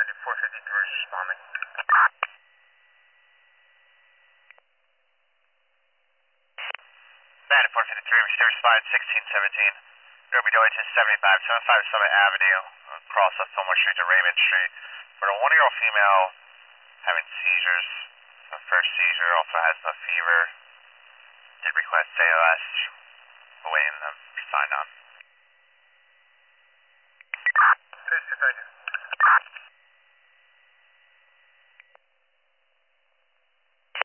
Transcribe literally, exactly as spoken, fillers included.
four fifty-three responding. ninety-four fifty-three, restore slide sixteen seventeen. Derby Delay to seventy-five, seventy-five Summit Avenue, across of Fillmore Street to Raymond Street. For a one-year-old female having seizures, the first seizure also has no fever. Did request A L S, awaiting them sign on. Thank you.